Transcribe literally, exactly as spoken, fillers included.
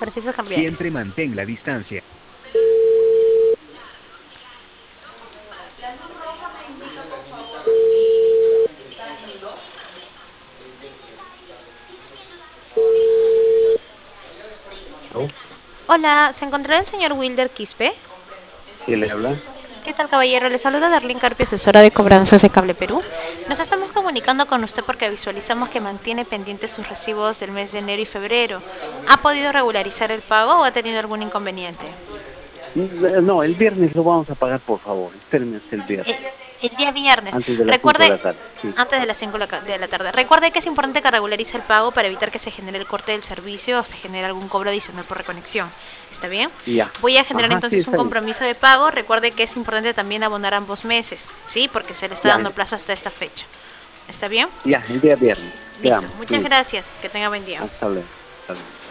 ejercicios cambiarios. Siempre mantén la distancia. ¿No? Hola, ¿se encontrará el señor Wilder Quispe? ¿Quién le habla? ¿Qué tal, caballero? Le saluda Darlene Carpio, asesora de cobranzas de Cable Perú. Nos estamos comunicando con usted porque visualizamos que mantiene pendientes sus recibos del mes de enero y febrero. ¿Ha podido regularizar el pago o ha tenido algún inconveniente? No, el viernes lo vamos a pagar, por favor. Espérenme hasta el viernes. El, el día viernes. Antes de las cinco de Recuerde, la tarde. Sí. antes de las cinco de la tarde. Recuerde que es importante que regularice el pago para evitar que se genere el corte del servicio o se genere algún cobro adicional por reconexión. ¿Está bien? Ya. Voy a generar Ajá, entonces sí, un está bien. compromiso de pago. Recuerde que es importante también abonar ambos meses, ¿sí? Porque se le está Ya. dando plazo hasta esta fecha. ¿Está bien? Ya, el día viernes. Listo. Veamos. Muchas Sí. gracias. Que tenga buen día. Hasta luego. Hasta luego.